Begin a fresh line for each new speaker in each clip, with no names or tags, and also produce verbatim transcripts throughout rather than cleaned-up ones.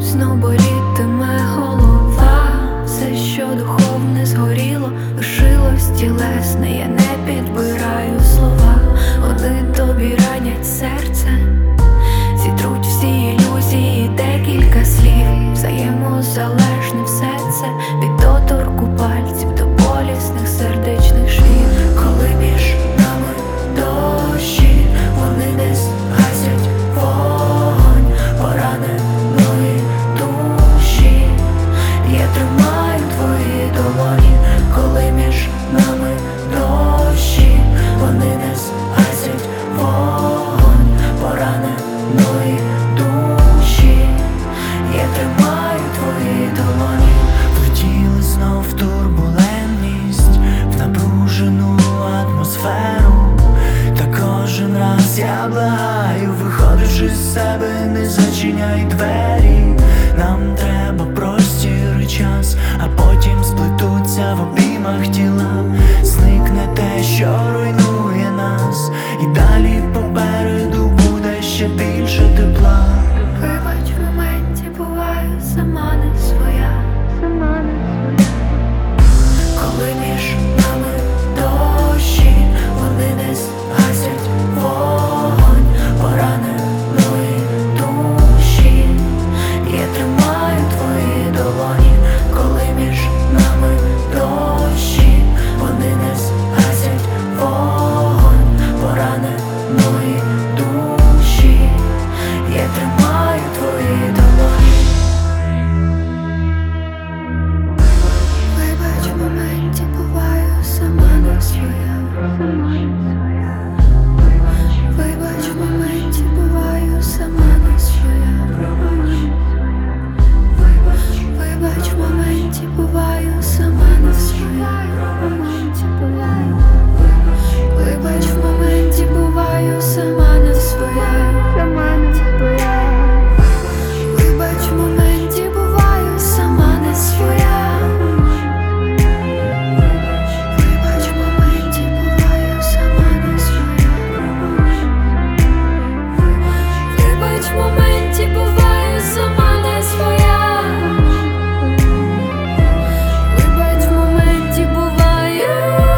знов болітиме голова. Все, що духовне згоріло, лишилось тілесне. Я не підбираю слова, вони тобі ранять серце, зітруть всі ілюзії, декілька слів. Взаємозалежне все це, від доторку пальців до болісних сердечних швів. Коли між нами дощі, вони не згасять вогонь пораненої душі. Я тримаю твої долоні. Коли між нами дощі, вони не згасять вогонь пораненої душі. Я тримаю твої долоні.
Влетіли знов в турбулентність, в напружену атмосферу. Та кожен раз я благаю, виходячи з себе, не зачиняй двері. Нам треба простір і час, а потім сплетуться в обіймах тіла. Зникне те, що руйнує нас, і далі попереду буде ще більше тепла.
Вибач, в моменті буваю сама не своя, сама не своя. Коли між нами дощі, вони не згасять вогонь пораненої душі. Я тримаю твої долоні. Коли між нами дощі, вони не згасять вогонь пораненої душі. Я тримаю твої долоні. Вибач, в моменті буваю сама не своя, сама не своя. Вибач, в моменті буваю сама не своя. Вибач, в моменті буваю сама не своя. Вибач, в моменті буваю сама не своя. Вибач, в моменті буваю сама не своя. Вибач, в моменті буваю сама не своя. Вибач, в моменті буваю сама не своя. Вибач, в моменті буваю.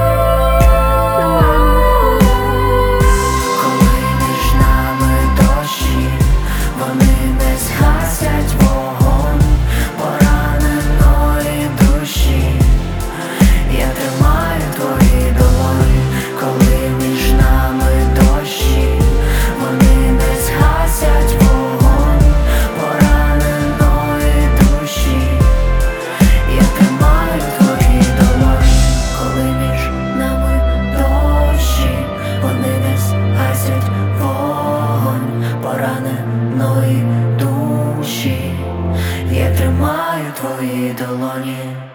Коли між нами дощі, вони не згасять вогонь пораненої душі. Я тримаю твої долоні. Коли між нами дощі, вони не згасять вогонь пораненої душі. Я тримаю твої долоні. Коли між нами дощі, вони не згасять вогонь пораненої душі. Я тримаю твої долоні.